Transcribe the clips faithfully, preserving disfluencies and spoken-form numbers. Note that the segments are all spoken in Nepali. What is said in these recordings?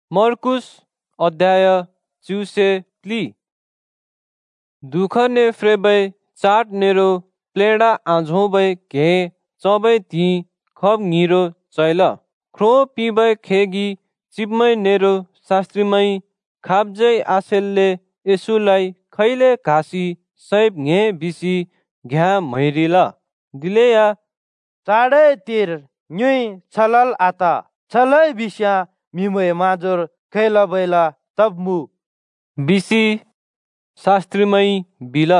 मर्कुस अध्याय चुसे प्ली दुख ने फ्रेबै चाट नेरो प्लेडा आझोबै घे चबै ती खब ङिरो चैल ख्रो पिबै खेगी चिपमै नेरो शास्त्रीमै खाब्जै आसेलले यसुलाई खैले घासी सैब घे बिसी घ्या मैरिला दिलेया चाडै तिर न्युई छलल आता छलै बिस्या मिमै माजोर खैला बैला तबमु बिसी शास्त्रीमै बिला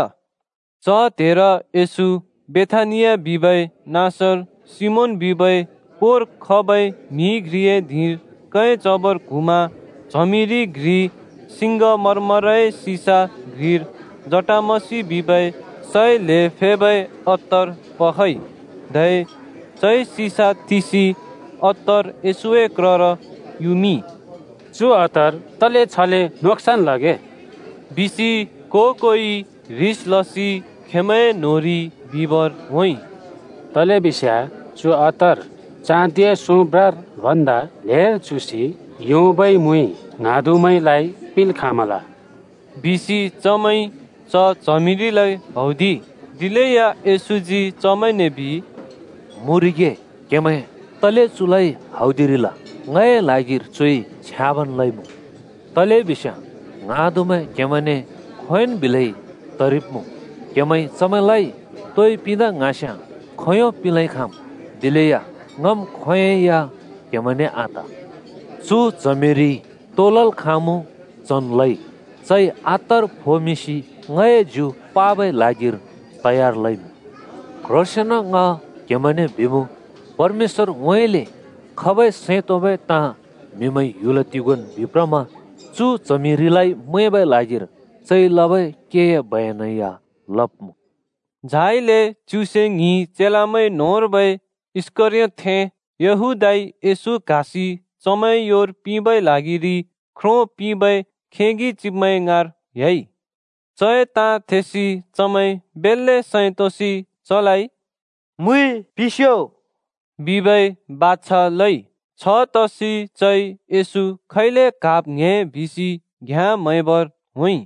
च तेर यसु बेथानिया बिबै नासर सिमोन बिबै पोर खबै मी घ्रिए धीर कै चबर घुमा झमिरी घ्री सिंग मरमरै सिसा घ्रिर जटामसी बिबै सै ले फेबै अत्तर पखै धै चै सिसा तिसी अत्तर यसुए क्रर युमी चु अतर तले छले नोक्सान लगे बिसी को कोई रिस लसी खेमै नोरी बिबर होइ तले बिस्या चु अतर चाँदिए सुब्रार भन्दा धेर चुसी युबै मुई नादुमैलाई पिल खामला बिसी चमै च चमिरीलाई हौदी दिलेया यसुजी चमै ने बि मुरिगे केमै तले चुलाई हौदिरिला ngay lagir chui छ्याबन लैमु तले बिस्या ngadume केमने खोइन बिलै तरिपमु केमै चमैलाई तोय पिदा ngaस्या खयो पिलै खाम दिलेया ngम खोया केमने आता चु जमेरी तोलल खामु चनलै चै आतर फोमिसी ngay जु पाबै लागिर तयार लैमु घोषण nga केमने बिमु परमेश्वर वैले खबै सेतोबै ता मिमै युलतिगुन विप्रमा चु चमिरीलाई मैबै लागिर चै लबै के बयनया लपमु झाइले चुसे ङी चेलामै नोरबै इस्करिय थे यहुदाई यसु घासी चमै योर पिबै लागिरी ख्रो पिबै खेगी चिपमै ngaर यई चय ता थेसी चमै बेल्ले सैतोसी चलाई मुई पिस्यो बिबै बाछा लै छ तसी चै यसु खैले काप घे भिसी घ्या मैबर हुई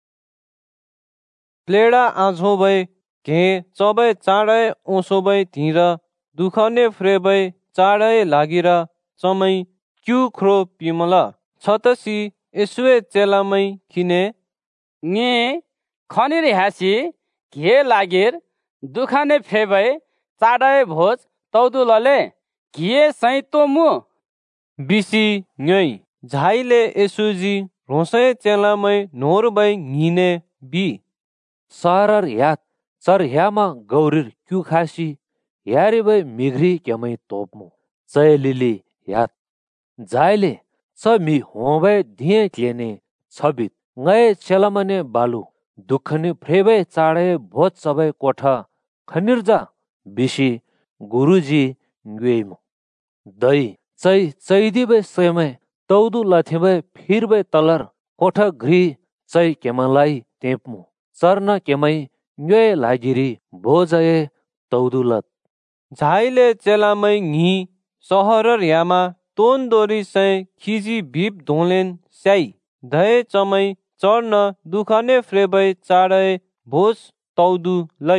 प्लेडा आझोबै घे चबै चाँडै ओसोबै धिर दुखने फ्रेबै चाँडै लागिर चमै क्यु ख्रो पिमल छतसी यसुए चेलामै खिने ङे खनिर ह्यासी घे लागिर दुखने फ्रेबै चाँडै भोज तौदुलले घिए सैतो मु बिसी ङै झाइले यसुजी रोसै चेलामै नोरबै ङिने बि सरर यात चर ह्यामा गौरीर क्यु खासी यारिबै मिघ्री केमै तोपमु चय लिली यात झाइले छ मि होबै धिए क्लेने छबित ngay चेलामने बालु दुखने फ्रेबै चाडै भोज सबै कोठा खनिर्जा बिसी गुरुजी ङ्वेमु दै चै चैदिबै सयमै तौदु लथेबै फिरबै तलर कोठा घ्री चै केमलाई तेपमु चर्न केमै ङ्वे लागिरी भोजए तौदु लत झाइले चेलामै ङी सहरर यामा तोन दोरी सै खिजी भिप धोलेन स्याई धै चमै चर्न दुखने फ्रेबै चाडै भोज तौदु लै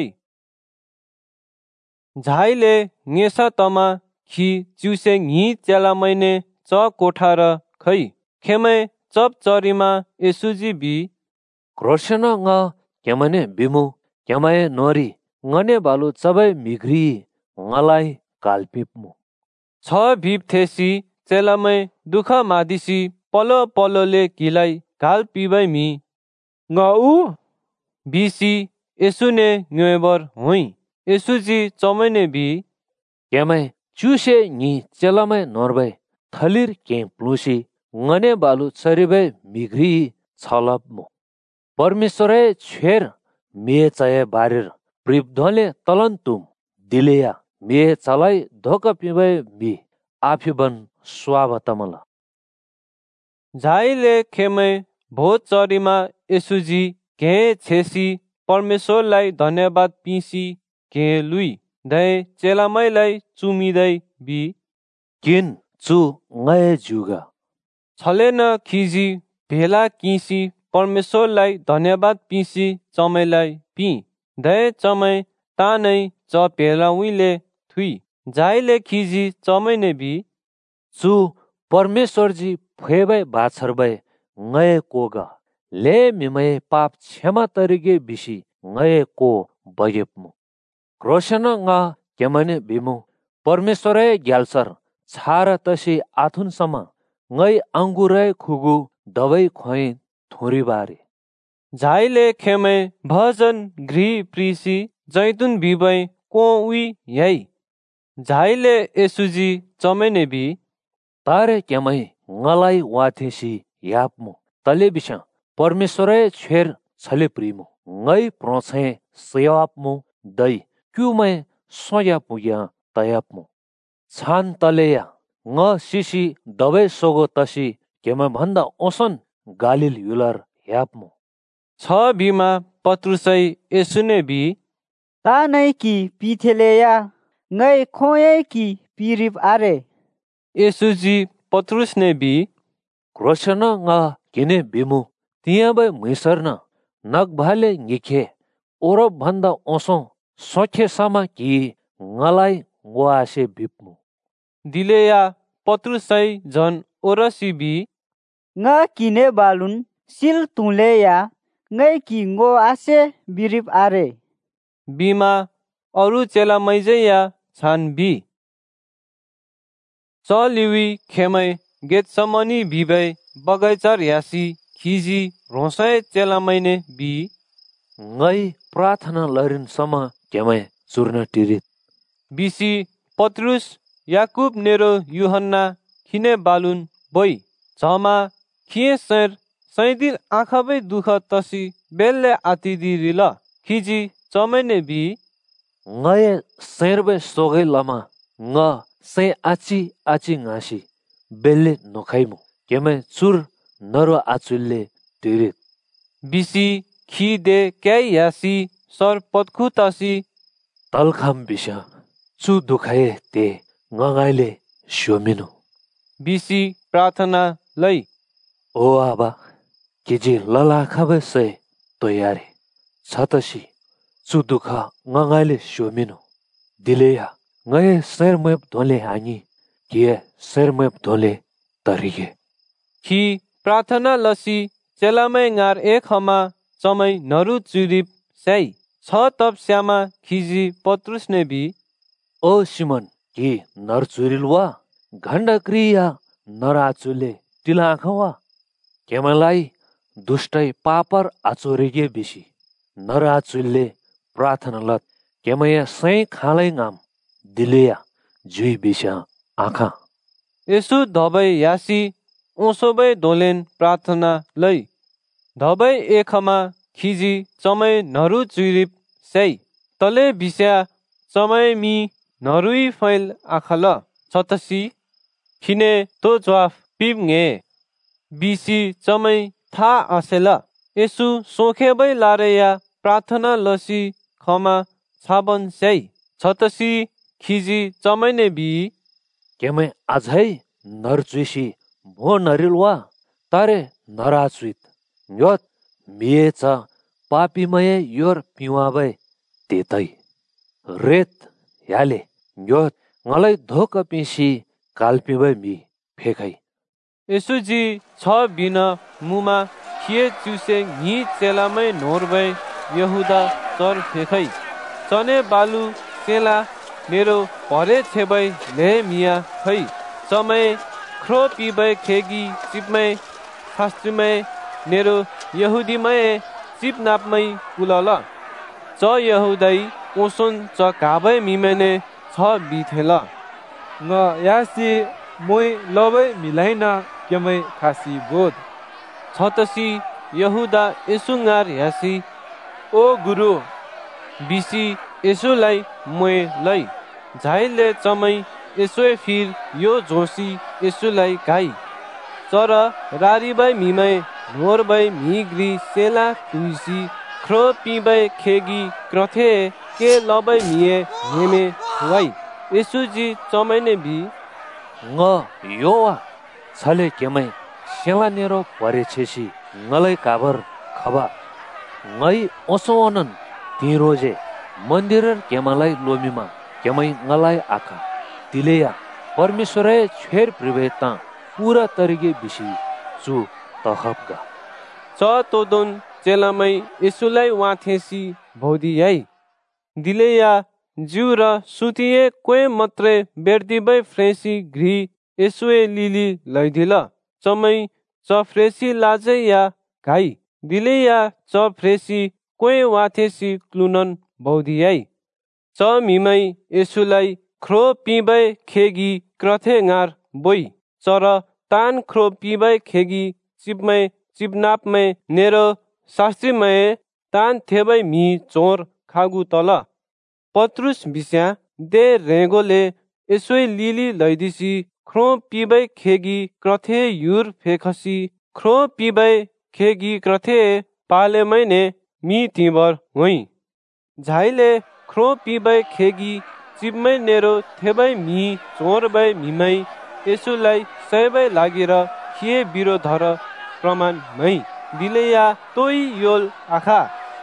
झाइले ङेसा तमा खि चिउसे ङी चेलामैने च कोठार खै खेमै चप चरीमा यसुजी बि घोषण nga केमने बिमु केमय नोरी ngने बालु चबै मिघ्री ngलाई कालपिपमु छ भिप थेसी चेलामै दुख मादिसी पलो पलोले किलाई घाल पिबै मि ngau बिसी यसुने न्वेबर हुई यसुजी चमैने बि केमै चुसे ङी चेलामै नोरबै थलिर के प्लुसी ngने बालु चरिबै मिघ्री छलपमु परमेश्वरै छेर मे चय बारेर प्रिपधले तलन्तुम दिलेया मे चलाई धोक पिबै बि आफिबन स्वाभतमल झाइले खेमै भोज चरीमा यसुजी घे छेसी परमेश्वरलाई धन्यवाद पिसी घे लुई धै चेलामैलाई चुमिदै बि किन चु ngय जुगा छलेन खिजी भेला किसी परमेश्वरलाई धन्यवाद पिसी चमैलाई पि दय चमै तानै च भेला उइले थुई जाइले खिजी चमैने बी चु परमेश्वरजी फेबै बाछरबै ngए कोगा ले मिमय पाप क्षमा तरिगे बिसी ngए को बगेपमु क्रोशन nga केमने बिमु परमेश्वरै ग्याल्सर छार तसी आथुन सम ngै अंगुरै खुगु दबै खोइ थोरी बारे झाइले खेमै भजन घ्री प्रिसी जैतुन बिबै को उइ यई झाइले यसुजी चमैने बी तारे केमै ngलाई वाथेसी यापमु तले बिसा परमेश्वरै छेर छले प्रिमु ngै प्रोछे सयापमु दै क्युमै सोया पुग्या तयापमु छान तलेया ng सिसी दबै सोगो तसी केमै भन्दा ओसन गालिल युलर यापमु छ बिमा पत्रुसै यसुने बी ता नै कि पिथेलेया ngै खोयै कि पिरिप आरे यसुजी पत्रुसने बी क्रोशन nga किने बिमु तियाबै मुसर्न नग भाले निखे ओरब भन्दा ओसो सोखे समा कि ngलाई वासे बिपमु दिलेया पत्रुसै झन ओरसी बी nga किने बालुन सिल तुलेया ngै कि ngो आसे बिरिप आरे बिमा अरु चेला मैजैया छान बी चलिवी खेमै गेतसमनी बिबै बगैचार यासी खिजी रोसै चेला मैने बी ngै प्रार्थना लरिन सम केमै चुर्न टिरित बिसी पत्रुस याकुब नेरो युहन्ना खिने बालुन बोइ झमा खिए सर सैदिल आँखाबै दुख तसी बेलले आतिदी रिल खिजी चमैने बी ngै सेरबै सोगै लमा ng से आची आची ngaसी बेलले नखाइमु केमै चुर नरो आचुलले टिरित बिसी खि दे क्याइ यासी सर पत्खु तसी तलखाम बिसा चु दुखाए ते ngngaile श्योमिनु बिसी प्रार्थना लै ओ आबा केजी लला खाबे से तयारे छतसी चु दुखा ngngaile श्योमिनु दिलेया ngए सर मैप धोले हानी किए सर मैप धोले तरिगे खि प्रार्थना लसी चेलामै ngaर एक हमा चमै नरु चुरिप सै छ तप श्यामा खिजी पत्रुसने बी ओ सिमन कि नर चुरिलवा घण्ड क्रिया नराचुले टिला आँखवा केमलाई दुष्टै पापर आचोरेगे बिसी नराचुले प्रार्थना लत केमय सै खालै गाम दिलेया जुइ बिसा आँखा यसु धबै यासी ओसोबै धोलेन प्रार्थना लै धबै एकमा खिजी चमै नरु चुरिप सै तले बिस्या चमै मि नरुई फैल आखल छतसी खिने तो जवाफ पिप nge बिसी चमै था आसेल यसु सोखेबै लारेया प्रार्थना लसी खमा छाबन सै छतसी खिजी चमैने बी केमै आझै नरचुसी भो नरिलवा तारे नराचुत योत मिएच पापीमय योर पिवाबै तेतै रेत याले योत ngलै धोक पिसी काल्पिबै मि फेकै यसुजी छ बिन मुमा खिए चुसे नि चेलामै नोरबै यहुदा चर फेकै चने बालु चेला मेरो भरे छेबै ले मिया खै चमै ख्रो पिबै खेगी चिपमै शास्त्रीमै मेरो यहुदीमै चिप नापमै कुलल च यहुदै ओसोन च काबै मिमेने छ बिथेल ng यासी मोइ लबै मिलाइना केमै खासी बोध छतसी यहुदा यसुngaर यासी ओ गुरु बिसी यसुलाई मोय लै झाइले चमै यसोए फिर यो जोसी यसुलाई गाई चर रारीबै मिमै नोरबै मिग्री सेला तुइसी ख्रो पिबै खेगी क्रथे के लबै मिए नेमे हुवाई यसुजी चमैने बी ng yowa छले केमै सेला नेरो परे छेसी ngलाई काबर खबा ngै ओसोनन तिरोजे मन्दिरर केमालाई लोमीमा केमै ngलाई आका दिलेया परमेश्वरै छेर प्रिवेता पूरा तरिके बिसी चु तखबगा च तोदोन चेलामै यसुलाई वाथेसी भौदियाई दिलेया जिउ र सुतिए कोही मात्रै बेर्दिबै फ्रेसी घ्री यसुए लिली लैदिल चमै च फ्रेसी लाजै या घाई दिलेया च फ्रेसी कोही वाथेसी क्लुनन भौदियाई च मिमै यसुलाई ख्रो पिबै खेगी क्रथे गार बोई चर तान ख्रो पिबै खेगी चिपमै चिपनापमै नेरो शास्त्रीमय तान थेबै मी चोर खागु तल पत्रुस बिस्या दे रेगोले यसोई लिली लैदिसी ख्रो पिबै खेगी क्रथे युर फेखसी ख्रो पिबै खेगी क्रथे पाले मैने मी तिबर हुई झाइले ख्रो पिबै खेगी चिपमै नेरो थेबै मी चोरबै मिमै यसुलाई सैबै लागेर खिए विरोधर प्रमाण मै दिलेया तोई योल आखा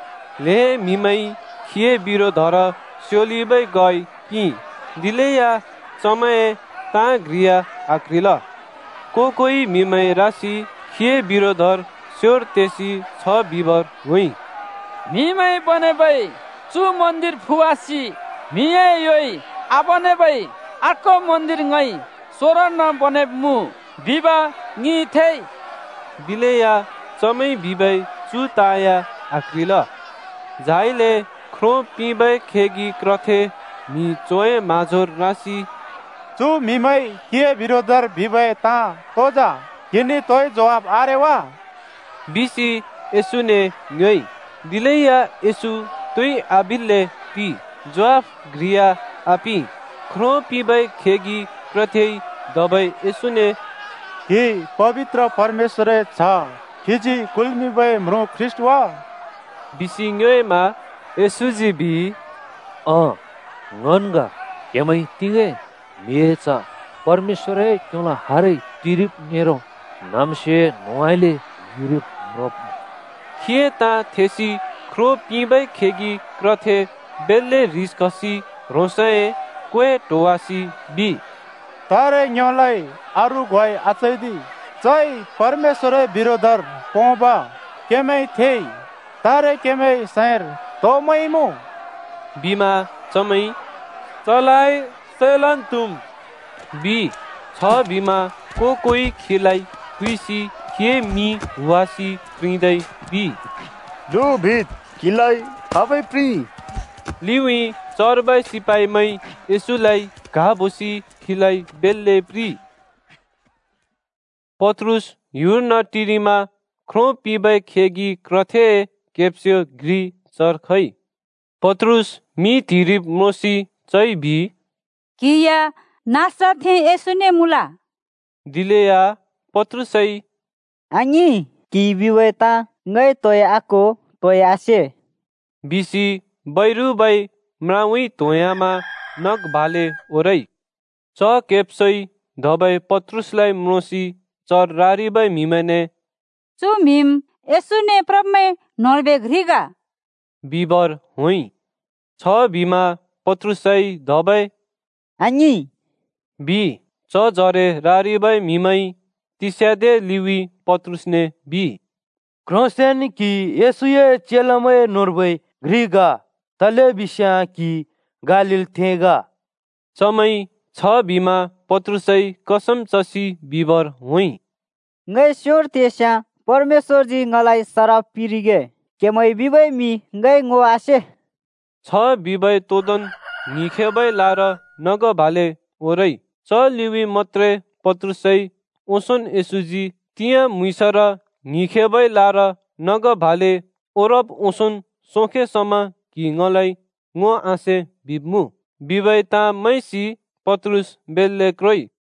ले मिमै खिए विरोधर स्योलिबै गई पि दिलेया समय ता ग्रिया आक्रिल को कोई मिमै राशि खिए विरोधर स्योर तेसी छ बिबर हुई मिमै बनेबै चु मन्दिर फुवासी मिए योई आपनेबै आको मन्दिर गई सोरन बने मु बिबा नि थे दिलेया चमै बिबै चु ताया आक्रिल झाइले ख्रो पिबै खेगी क्रथे मी चोए माझोर राशि चु मिमै के विरोधर बिबै ता तोजा किनी तोय जवाब आरे वा बिसी यसुने न्योइ दिलेया यसु तुई आबिलले पि जवाफ ग्रिया आपि ख्रो पिबै खेगी क्रथे दबै यसुने कि पवित्र परमेश्वर छ खिजी कुलमिबै म्रो ख्रिस्ट वा बिसी न्योइमा यसुजी बि अ nganga केमै तिगे मिएचा परमेश्वरै क्योला हारै तिरिप नेरो नामसे नोआइले युरिप रोप खिए ता थेसी ख्रो पिबै खेगी क्रथे बेलले रिस्कसी रोसए क्वे टोवासी बि तारे न्योलाई आरु गय आचैदी चै परमेश्वर विरोधर पोबा केमै थे तारे केमै सैर तोमै मु बिमा चमै चलाई सेलन तुम बि छ बिमा को कोई खिलाई खुइसी के मी हुवासी प्रिँदै बि जो भित किलाई थापै प्रि लिउई चरबै सिपाहीमै यसुलाई घा बोसी खिलाई बेलले प्रि पत्रुस युर न टिरीमा ख्रो पिबै खेगी क्रथे केप्स्यो ग्री चर्खै पत्रुस मी तिरिप मोसी चै बि किया नास्ता थे यसुने मुला दिलेया पत्रुसै अनि कि बिवेता ngै तोय आको तोय आसे बिसी बैरु बै म्राउई तोयामा नग भाले ओरै च केप्सै धबै पत्रुसलाई म्रोसी चर रारीबै मिमने चु मिम यसुने प्रमे नर्बे घ्रिगा बिबर हुई छ बिमा पत्रुसै धबै अनि बि च जरे रारीबै मिमै तिस्यादे लिवी पत्रुसने बि क्रसेन कि यसुए चेलमय नोर्बै घ्रिगा तले बिस्या कि गालिल थेगा चमै छ बिमा पत्रुसै कसम चसी बिबर हुई ngै स्योर तेस्या परमेश्वर जी ngलाई सराप पिरिगे केमै बिबै मी ngै ngो आसे छ बिबै तोदन निखेबै लार नग भाले ओरै च लिवी मत्रे पत्रुसै ओसन यसुजी तिया मुइसर निखेबै लार नग भाले ओरब ओसन सोखे सम कि ngलाई ngो आसे बिब्मु बिबै ता मैसी पत्रुस बेलले क्रोइ